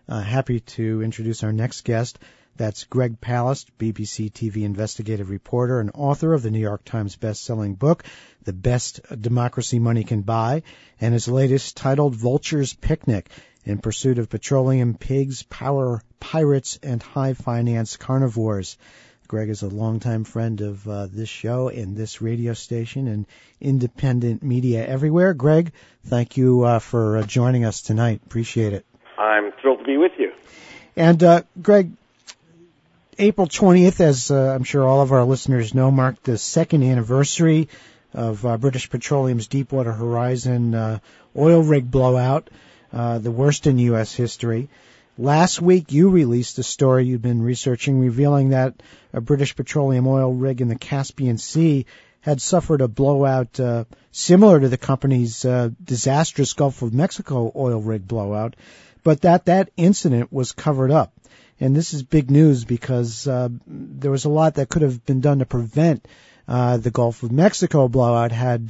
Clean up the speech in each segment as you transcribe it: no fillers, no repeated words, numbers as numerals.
Happy to introduce our next guest. That's Greg Palast, BBC TV investigative reporter and author of the New York Times best-selling book, The Best Democracy Money Can Buy, and his latest titled Vulture's Picnic, in pursuit of petroleum pigs, power pirates, and high-finance carnivores. Greg is a longtime friend of this show and this radio station and independent media everywhere. Greg, thank you for joining us tonight. Appreciate it. I'm thrilled to be with you. And, Greg, April 20th, as I'm sure all of our listeners know, marked the second anniversary of British Petroleum's Deepwater Horizon oil rig blowout, the worst in U.S. history. Last week, you released a story you'd been researching revealing that a British Petroleum oil rig in the Caspian Sea had suffered a blowout similar to the company's disastrous Gulf of Mexico oil rig blowout, but that incident was covered up. And this is big news because there was a lot that could have been done to prevent the Gulf of Mexico blowout had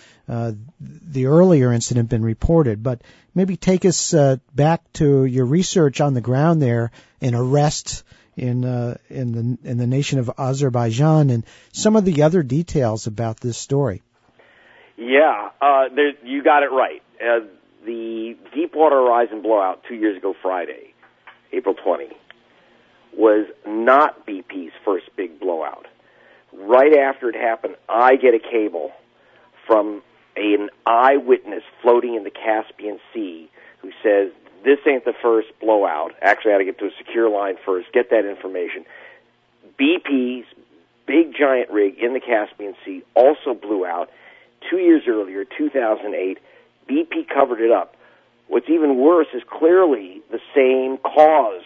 the earlier incident been reported. But maybe take us back to your research on the ground there, an arrest in the nation of Azerbaijan, and some of the other details about this story. Yeah, you got it right. The Deepwater Horizon blowout 2 years ago Friday, April 20, was not BP's first big blowout. Right after it happened, I get a cable from an eyewitness floating in the Caspian Sea who says, this ain't the first blowout. Actually, I had to get to a secure line first, get that information. BP's big giant rig in the Caspian Sea also blew out 2 years earlier, 2008. BP covered it up. What's even worse is clearly the same cause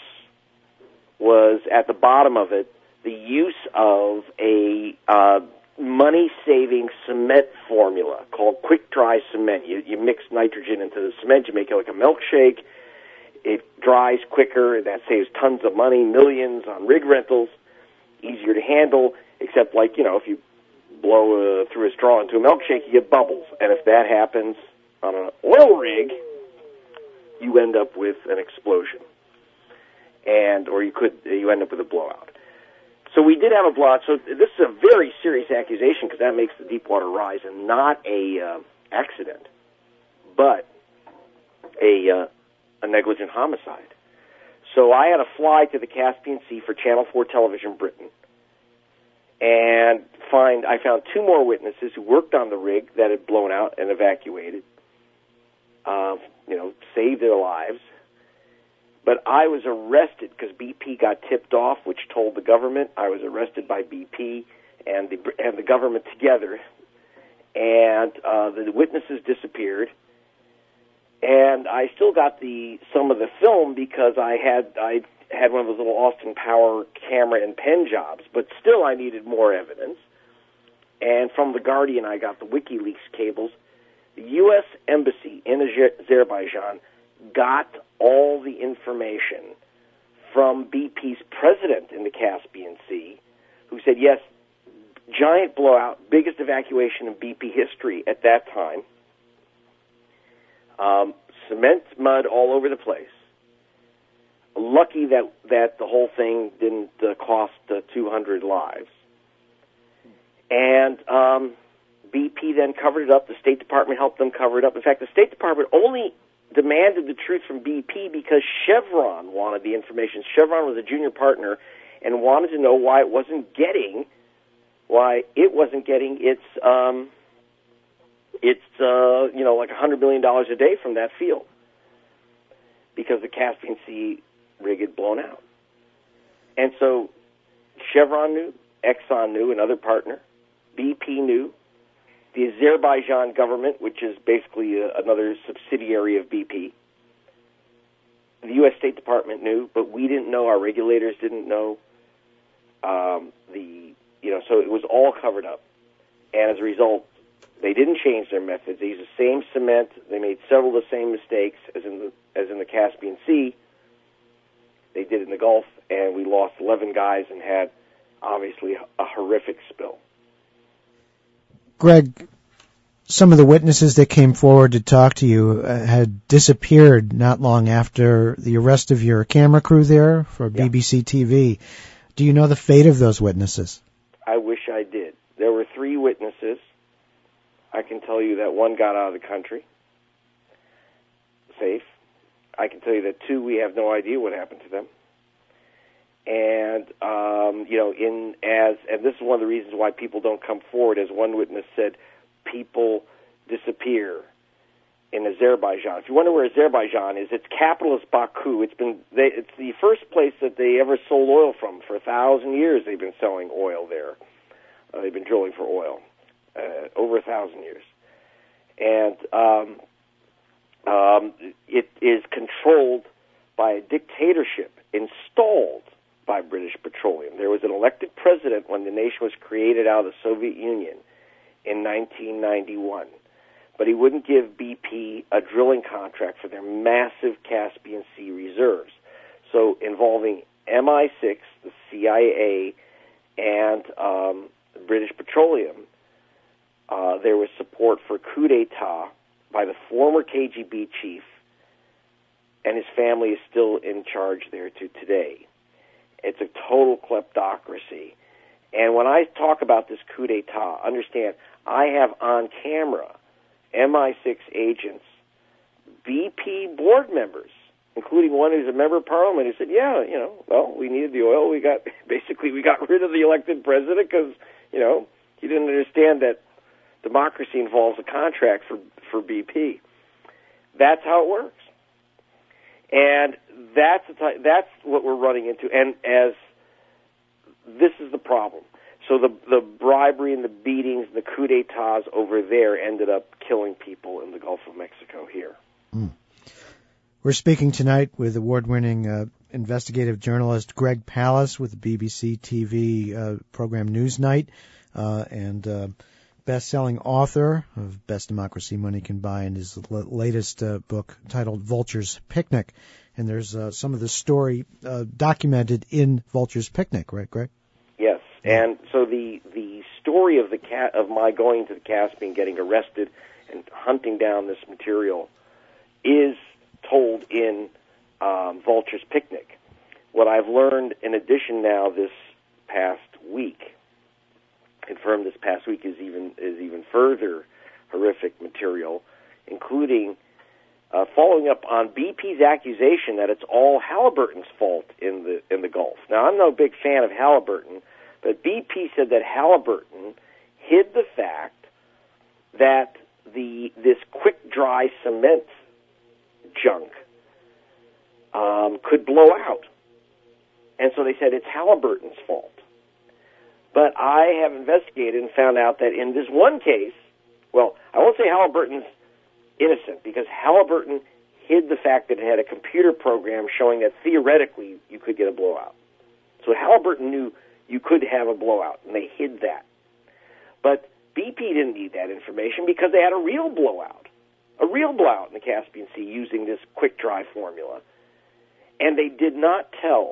was at the bottom of it, the use of a money-saving cement formula called quick-dry cement. You mix nitrogen into the cement, you make it like a milkshake. It dries quicker, and that saves tons of money, millions on rig rentals, easier to handle, except if you blow through a straw into a milkshake, you get bubbles. And if that happens on an oil rig, you end up with an explosion. Or you end up with a blowout. So we did have a blowout. So this is a very serious accusation because that makes the Deepwater Horizon not a accident, but a negligent homicide. So I had to fly to the Caspian Sea for Channel 4 Television Britain, and I found two more witnesses who worked on the rig that had blown out and evacuated, saved their lives. But I was arrested because BP got tipped off, which told the government. I was arrested by BP and the government together, and the witnesses disappeared. And I still got some of the film because I had one of those little Austin Power camera and pen jobs, but still I needed more evidence. And from The Guardian, I got the WikiLeaks cables. The U.S. Embassy in Azerbaijan got all the information from BP's president in the Caspian Sea, who said, yes, giant blowout, biggest evacuation in BP history at that time. Cement, mud all over the place. Lucky that the whole thing didn't cost 200 lives. And BP then covered it up. The State Department helped them cover it up. In fact, the State Department only demanded the truth from BP because Chevron wanted the information. Chevron was a junior partner and wanted to know why it wasn't getting its like $100 million a day from that field because the Caspian Sea rig had blown out. And so Chevron knew, Exxon knew, another partner, BP knew, the Azerbaijan government, which is basically another subsidiary of BP, the U.S. State Department knew, but we didn't know, our regulators didn't know, so it was all covered up. And as a result, they didn't change their methods. They used the same cement. They made several of the same mistakes as in the Caspian Sea. They did in the Gulf, and we lost 11 guys and had, obviously, a horrific spill. Greg, some of the witnesses that came forward to talk to you had disappeared not long after the arrest of your camera crew there for BBC TV. Do you know the fate of those witnesses? I wish I did. There were 3 witnesses. I can tell you that 1 got out of the country, safe. I can tell you that 2, we have no idea what happened to them. And, and this is one of the reasons why people don't come forward. As one witness said, people disappear in Azerbaijan. If you wonder where Azerbaijan is, its capital is Baku. It's the first place that they ever sold oil from. For 1,000 years they've been selling oil there. They've been drilling for oil over 1,000 years. And it is controlled by a dictatorship installed by British Petroleum. There was an elected president when the nation was created out of the Soviet Union in 1991. But he wouldn't give BP a drilling contract for their massive Caspian Sea reserves. So involving MI6, the CIA, and British Petroleum, there was support for coup d'etat by the former KGB chief, and his family is still in charge there to today. It's a total kleptocracy. And when I talk about this coup d'etat, understand, I have on camera MI6 agents, BP board members, including one who's a member of parliament, who said, we needed the oil. We got rid of the elected president because, he didn't understand that democracy involves a contract for BP. That's how it works. And that's what we're running into. And as this is the problem. So the bribery and the beatings and the coup d'etats over there ended up killing people in the Gulf of Mexico here. Mm. We're speaking tonight with award-winning investigative journalist Greg Palast with the BBC TV program Newsnight and best-selling author of Best Democracy Money Can Buy and his latest book titled Vulture's Picnic. And there's some of the story documented in Vulture's Picnic, right, Greg? Yes. And so the story of of my going to the Caspian, getting arrested, and hunting down this material is told in Vulture's Picnic. What I've learned, in addition, now this past week, confirmed this past week, is even further horrific material, including following up on BP's accusation that it's all Halliburton's fault in the Gulf. Now, I'm no big fan of Halliburton, but BP said that Halliburton hid the fact that this quick dry cement junk could blow out, and so they said it's Halliburton's fault. But I have investigated and found out that in this one case, well, I won't say Halliburton's innocent, because Halliburton hid the fact that it had a computer program showing that theoretically you could get a blowout. So Halliburton knew you could have a blowout, and they hid that. But BP didn't need that information because they had a real blowout in the Caspian Sea using this quick dry formula. And they did not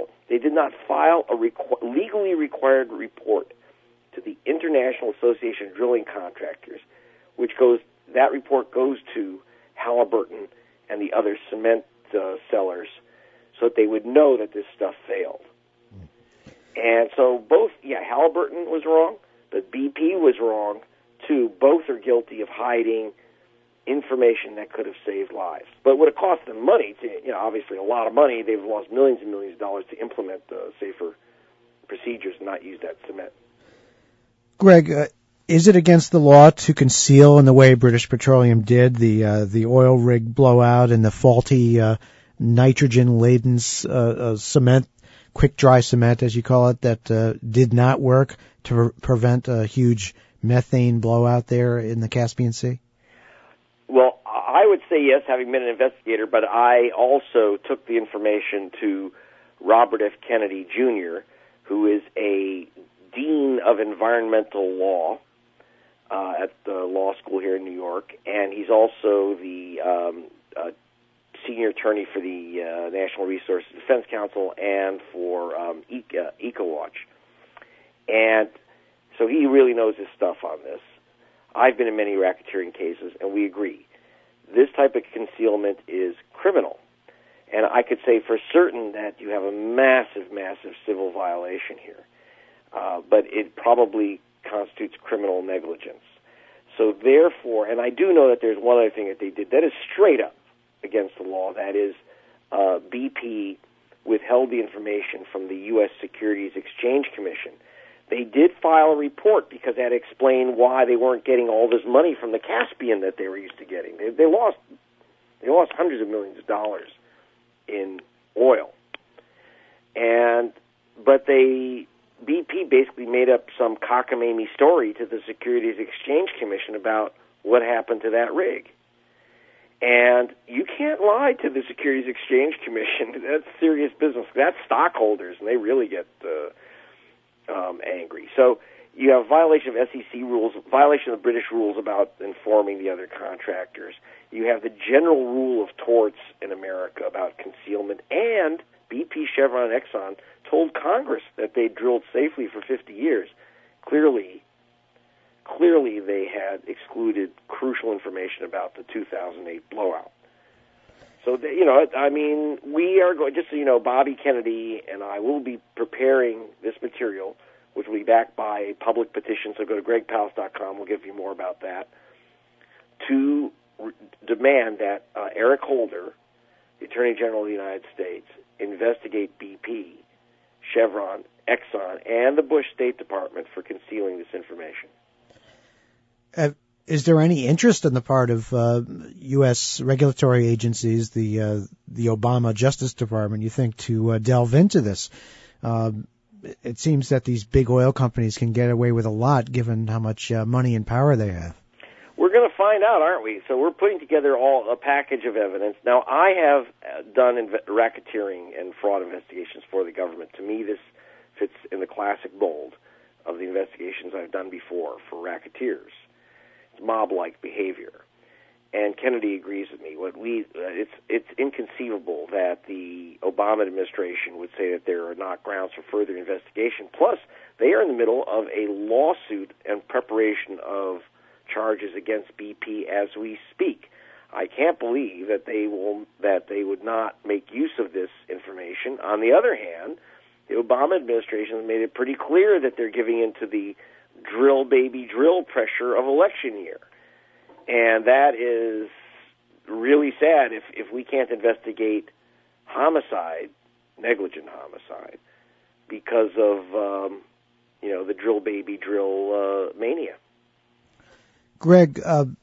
file a legally required report to the International Association of Drilling Contractors, that report goes to Halliburton and the other cement sellers so that they would know that this stuff failed. And so Halliburton was wrong, but BP was wrong too. Both are guilty of hiding information that could have saved lives. But it would have cost them money, obviously a lot of money. They've lost millions and millions of dollars to implement safer procedures and not use that cement. Greg, is it against the law to conceal in the way British Petroleum did the oil rig blowout and the faulty nitrogen-laden cement, quick dry cement as you call it, that did not work to prevent a huge methane blowout there in the Caspian Sea? Well, I would say yes, having been an investigator, but I also took the information to Robert F. Kennedy, Jr., who is a dean of environmental law at the law school here in New York, and he's also the senior attorney for the National Resources Defense Council and for EcoWatch. And so he really knows his stuff on this. I've been in many racketeering cases, and we agree. This type of concealment is criminal. And I could say for certain that you have a massive, massive civil violation here. But it probably constitutes criminal negligence. So therefore, and I do know that there's one other thing that they did that is straight up against the law. That is, BP withheld the information from the U.S. Securities Exchange Commission. They did file a report because that explained why they weren't getting all this money from the Caspian that they were used to getting. They lost hundreds of millions of dollars in oil. But BP basically made up some cockamamie story to the Securities Exchange Commission about what happened to that rig. And you can't lie to the Securities Exchange Commission. That's serious business. That's stockholders, and they really get angry. So you have violation of SEC rules, violation of British rules about informing the other contractors. You have the general rule of torts in America about concealment, and BP, Chevron, and Exxon told Congress that they drilled safely for 50 years. Clearly they had excluded crucial information about the 2008 blowout. So, we are going, just so you know, Bobby Kennedy and I will be preparing this material, which will be backed by a public petition, so go to gregpalast.com, we'll give you more about that, to demand that Eric Holder, the Attorney General of the United States, investigate BP, Chevron, Exxon, and the Bush State Department for concealing this information. Is there any interest on the part of U.S. regulatory agencies, the Obama Justice Department, you think, to delve into this? It seems that these big oil companies can get away with a lot given how much money and power they have. We're going to find out, aren't we? So we're putting together a package of evidence. Now, I have done racketeering and fraud investigations for the government. To me, this fits in the classic mold of the investigations I've done before for racketeers. It's mob-like behavior. And Kennedy agrees with me. It's inconceivable that the Obama administration would say that there are not grounds for further investigation. Plus, they are in the middle of a lawsuit and preparation of charges against BP as we speak. I can't believe that they would not make use of this information. On the other hand, the Obama administration has made it pretty clear that they're giving into the drill baby drill pressure of election year. And that is really sad if we can't investigate homicide, negligent homicide, because of the drill baby drill mania. Greg,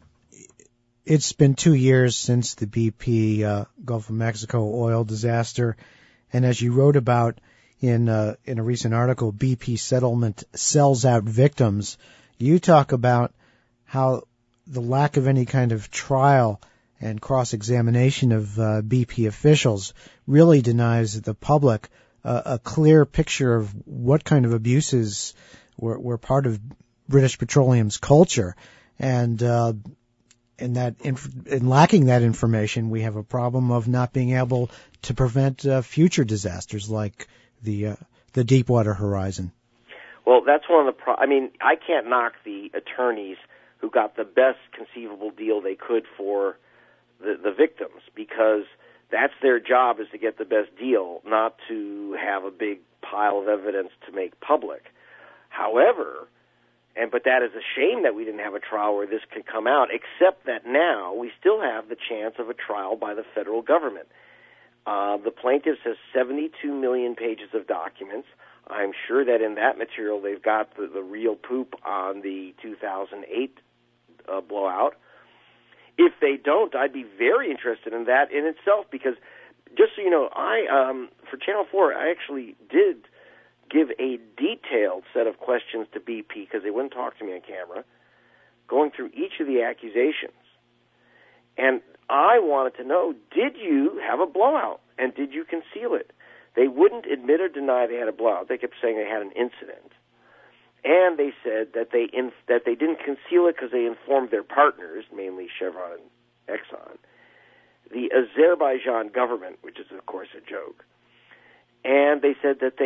it's been 2 years since the BP Gulf of Mexico oil disaster, and as you wrote about in a recent article, BP settlement sells out victims. You talk about how the lack of any kind of trial and cross-examination of BP officials really denies the public a clear picture of what kind of abuses were part of British Petroleum's culture. And in lacking that information, we have a problem of not being able to prevent future disasters like the Deepwater Horizon. Well, that's one of the I can't knock the attorneys who got the best conceivable deal they could for the victims, because that's their job, is to get the best deal, not to have a big pile of evidence to make public. However, but that is a shame that we didn't have a trial where this could come out, except that now we still have the chance of a trial by the federal government. The plaintiffs has 72 million pages of documents. I'm sure that in that material they've got the real poop on the 2008 blowout. If they don't, I'd be very interested in that in itself, because just so you know, for Channel 4, I actually did give a detailed set of questions to BP because they wouldn't talk to me on camera, going through each of the accusations. And I wanted to know, did you have a blowout, and did you conceal it? They wouldn't admit or deny they had a blowout. They kept saying they had an incident. And they said that they didn't conceal it because they informed their partners, mainly Chevron and Exxon, the Azerbaijan government, which is, of course, a joke. And they said that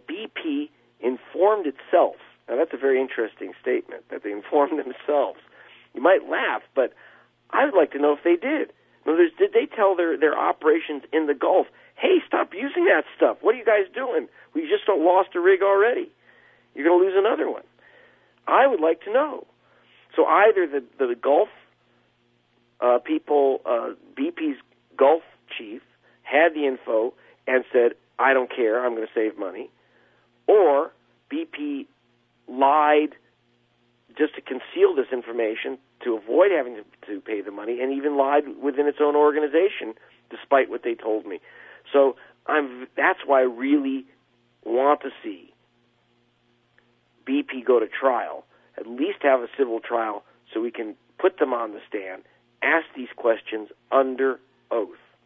BP informed itself. Now, that's a very interesting statement, that they informed themselves You might laugh, but I would like to know if they did. In other words, did they tell their operations in the Gulf, hey, stop using that stuff. What are you guys doing? We just lost a rig already. You're going to lose another one. I would like to know. So either the Gulf people, BP's Gulf chief, had the info and said, I don't care, I'm going to save money, or BP lied just to conceal this information to avoid having to pay the money, and even lied within its own organization, despite what they told me. So that's why I really want to see BP go to trial, at least have a civil trial, so we can put them on the stand, ask these questions under oath.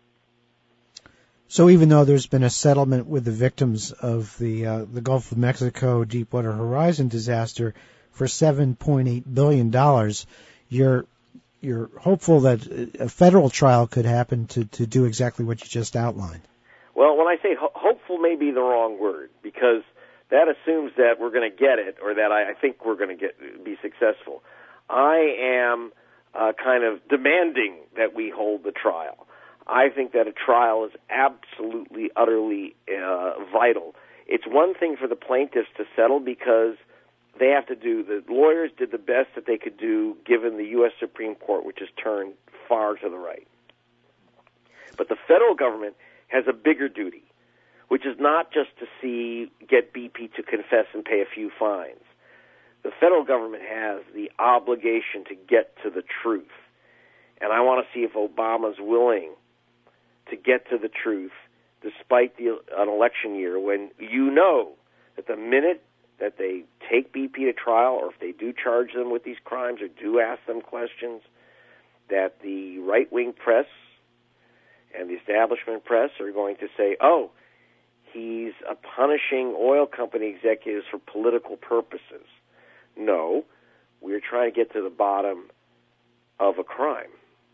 So even though there's been a settlement with the victims of the Gulf of Mexico Deepwater Horizon disaster for $7.8 billion, you're hopeful that a federal trial could happen to do exactly what you just outlined. Well, when I say hopeful may be the wrong word, because that assumes that we're going to get it, or that I think we're going to be successful. I am kind of demanding that we hold the trial. I think that a trial is absolutely, utterly vital. It's one thing for the plaintiffs to settle because they have to the lawyers did the best that they could do given the U.S. Supreme Court, which has turned far to the right. But the federal government has a bigger duty, which is not just to get BP to confess and pay a few fines. The federal government has the obligation to get to the truth. And I want to see if Obama's willing to get to the truth despite an election year when you know that the minute that they take BP to trial, or if they do charge them with these crimes or do ask them questions, that the right-wing press and the establishment press are going to say, oh, he's punishing oil company executives for political purposes. No, we're trying to get to the bottom of a crime.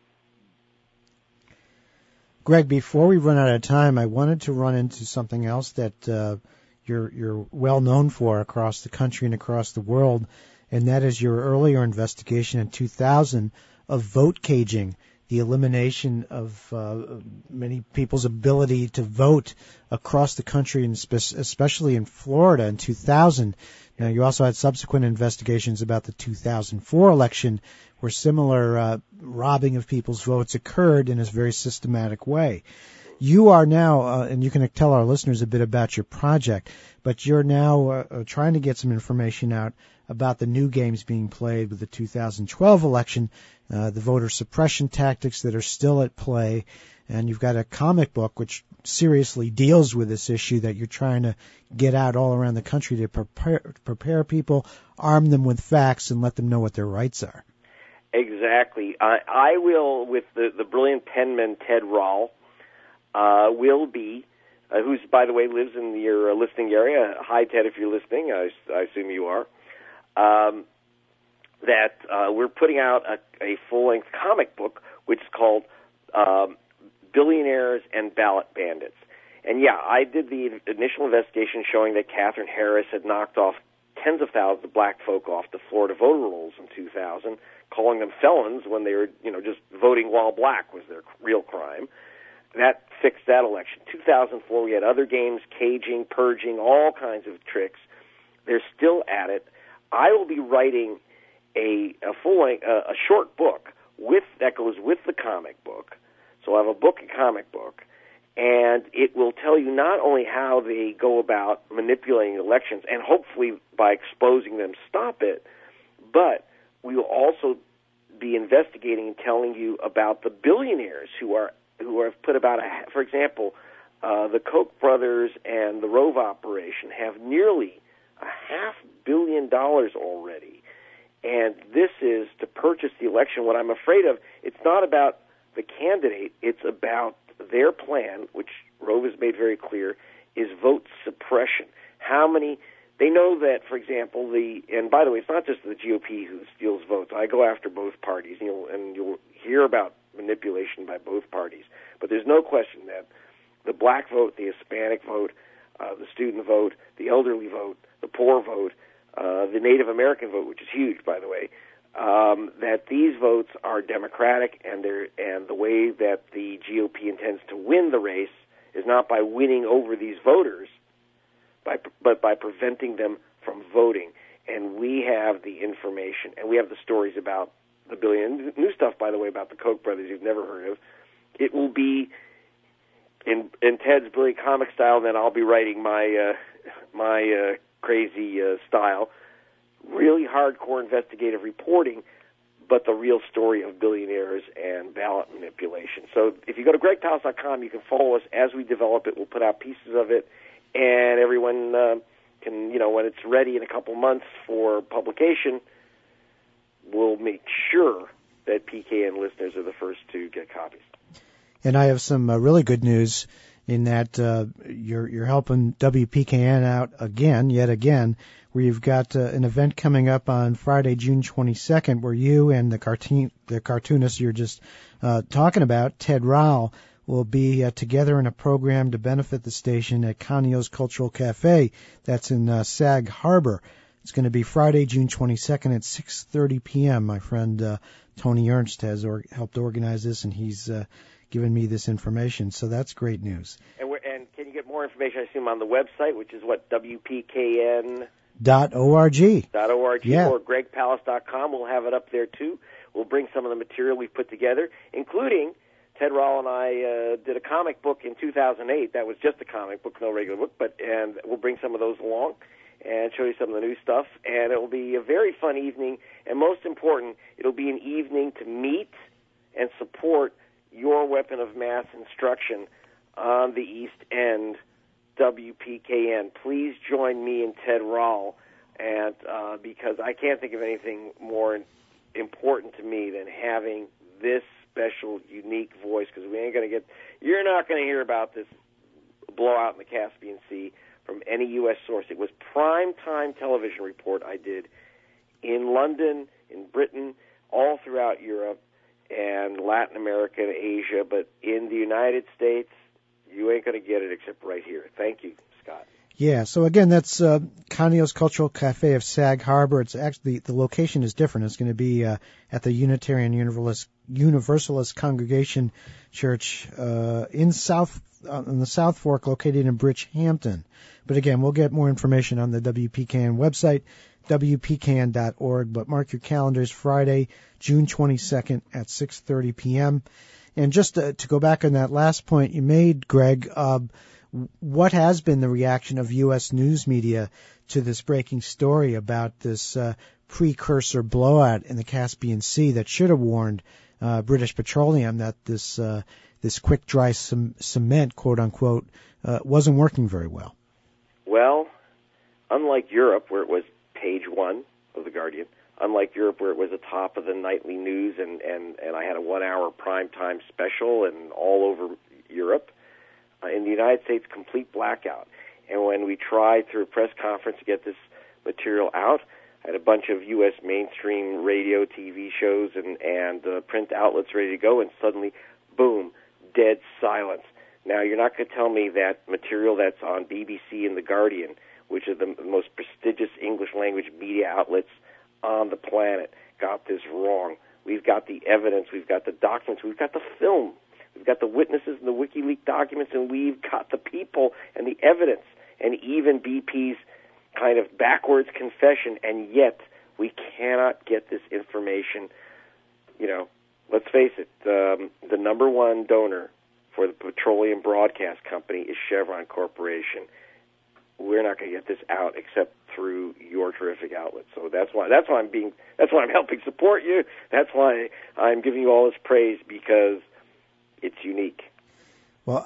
Greg, before we run out of time, I wanted to run into something else that you're well known for across the country and across the world, and that is your earlier investigation in 2000 of vote caging, the elimination of many people's ability to vote across the country, and especially in Florida in 2000. Now, you also had subsequent investigations about the 2004 election where similar robbing of people's votes occurred in a very systematic way. You are now, and you can tell our listeners a bit about your project, but you're now trying to get some information out about the new games being played with the 2012 election, the voter suppression tactics that are still at play, and you've got a comic book which seriously deals with this issue that you're trying to get out all around the country to prepare people, arm them with facts, and let them know what their rights are. Exactly. I will, with the brilliant penman Ted Rall, will be, who's, by the way, lives in your listening area. Hi, Ted, if you're listening. I assume you are. That we're putting out a full-length comic book, which is called Billionaires and Ballot Bandits. And, yeah, I did the initial investigation showing that Katherine Harris had knocked off tens of thousands of black folk off the Florida voter rolls in 2000, calling them felons when they were, just voting while black was their real crime. That fixed that election. 2004, we had other games, caging, purging, all kinds of tricks. They're still at it. I will be writing a full-length, a short book that goes with the comic book. So I have a book and comic book, and it will tell you not only how they go about manipulating elections, and hopefully by exposing them stop it, but we will also be investigating and telling you about the billionaires who have put about for example, the Koch brothers and the Rove operation have nearly $500 million already. And this is to purchase the election. What I'm afraid of, it's not about the candidate, it's about their plan, which Rove has made very clear, is vote suppression. They know that, for example, and by the way, it's not just the GOP who steals votes. I go after both parties, and you'll hear about manipulation by both parties. But there's no question that the black vote, the Hispanic vote, the student vote, the elderly vote, the poor vote, the Native American vote, which is huge, by the way, that these votes are democratic, and the way that the GOP intends to win the race is not by winning over these voters, but by preventing them from voting. And we have the information, and we have the stories about the billion. New stuff, by the way, about the Koch brothers you've never heard of. It will be in Ted's brilliant comic style, and then I'll be writing my crazy style. Really hardcore investigative reporting, but the real story of billionaires and ballot manipulation. So if you go to gregpalast.com, you can follow us as we develop it. We'll put out pieces of it, and everyone can, when it's ready in a couple months for publication, we'll make sure that PKN listeners are the first to get copies. And I have some really good news in that you're helping WPKN out yet again, where you've got an event coming up on Friday, June 22nd, where you and the cartoonist you're just talking about, Ted Rowell, will be together in a program to benefit the station at Conneaus Cultural Cafe. That's in Sag Harbor. It's going to be Friday, June 22nd at 6:30 p.m. My friend Tony Ernst has helped organize this, and he's given me this information. So that's great news. And can you get more information, I assume, on the website, which is what, WPKN? .org. Yeah. Or gregpalast.com. We'll have it up there, too. We'll bring some of the material we've put together, including Ted Rowell and I did a comic book in 2008. That was just a comic book, no regular book, and we'll bring some of those along and show you some of the new stuff. And it will be a very fun evening, and most important, it'll be an evening to meet and support your weapon of mass instruction on the East End, WPKN. Please join me and Ted Rowell, and because I can't think of anything more important to me than having this special, unique voice, because you're not going to hear about this blowout in the Caspian Sea from any U.S. source. It was prime-time television report I did in London, in Britain, all throughout Europe, and Latin America and Asia, but in the United States, you ain't going to get it except right here. Thank you, Scott. Yeah, so again, that's Conneaus Cultural Cafe of Sag Harbor. It's actually, the location is different. It's going to be at the Unitarian Universalist Congregation Church in the South Fork, located in Bridgehampton. But again, we'll get more information on the WPKN website, WPKN.org. But mark your calendars, Friday, June 22nd at 6:30 p.m. And just to go back on that last point you made, Greg, what has been the reaction of U.S. news media to this breaking story about this precursor blowout in the Caspian Sea that should have warned British Petroleum that this quick dry cement, quote unquote, wasn't working very well? Well, unlike Europe, where it was page one of The Guardian, unlike Europe, where it was atop of the nightly news and I had a 1-hour primetime special and all over Europe, in the United States, complete blackout. And when we tried through a press conference to get this material out, I had a bunch of U.S. mainstream radio, TV shows, and print outlets ready to go, and suddenly, boom, dead silence. Now, you're not going to tell me that material that's on BBC and The Guardian, which are the most prestigious English-language media outlets on the planet, got this wrong. We've got the evidence, we've got the documents, we've got the film. We've got the witnesses and the WikiLeaks documents, and we've got the people and the evidence, and even BP's kind of backwards confession, and yet we cannot get this information. Let's face it, the number one donor for the Petroleum Broadcast Company is Chevron Corporation. We're not going to get this out except through your terrific outlets. So that's why I'm helping support you. That's why I'm giving you all this praise, because it's unique. Well,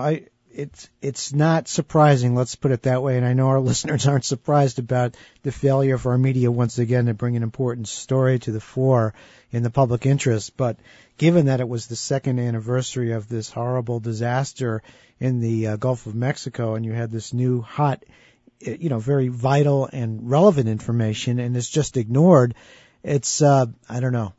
it's not surprising, let's put it that way, and I know our listeners aren't surprised about the failure of our media once again to bring an important story to the fore in the public interest. But given that it was the second anniversary of this horrible disaster in the Gulf of Mexico, and you had this new hot, very vital and relevant information, and it's just ignored, it's I don't know,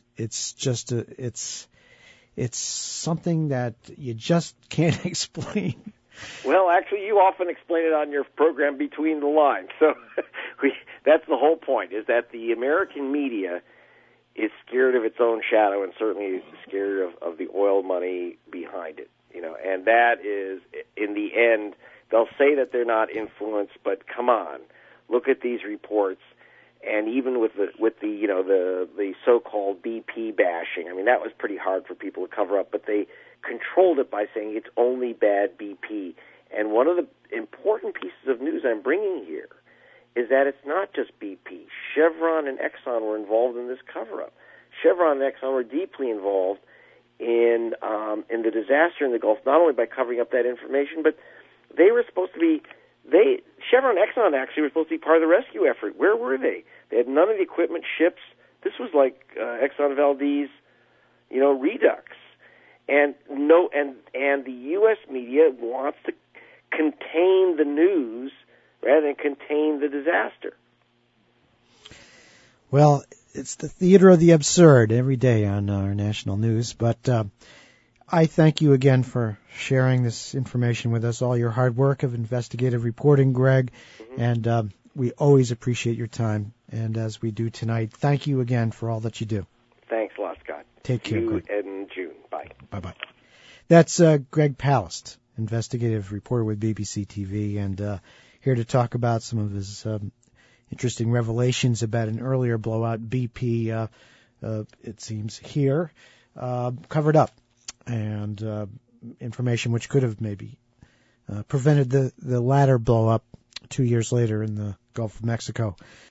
it's something that you just can't explain. Well, actually, you often explain it on your program Between the Lines. So that's the whole point, is that the American media is scared of its own shadow and certainly scared of the oil money behind it. And that is, in the end, they'll say that they're not influenced, but come on, look at these reports. And even with the so-called BP bashing, I mean, that was pretty hard for people to cover up, but they controlled it by saying it's only bad BP. And one of the important pieces of news I'm bringing here is that it's not just BP. Chevron and Exxon were involved in this cover-up. Chevron and Exxon were deeply involved in the disaster in the Gulf, not only by covering up that information, but they were supposed to be, Chevron and Exxon actually were supposed to be part of the rescue effort. Where were they? They had none of the equipment, ships. This was like Exxon Valdez, redux. And the U.S. media wants to contain the news rather than contain the disaster. Well, it's the theater of the absurd every day on our national news. But I thank you again for sharing this information with us, all your hard work of investigative reporting, Greg. Mm-hmm. And we always appreciate your time. And as we do tonight, thank you again for all that you do. Thanks a lot, Scott. Take care, Greg. In June. Bye. Bye-bye. That's Greg Palast, investigative reporter with BBC TV, and here to talk about some of his interesting revelations about an earlier blowout. BP, it seems here, covered up, and information which could have maybe prevented the latter blow up 2 years later in the Gulf of Mexico.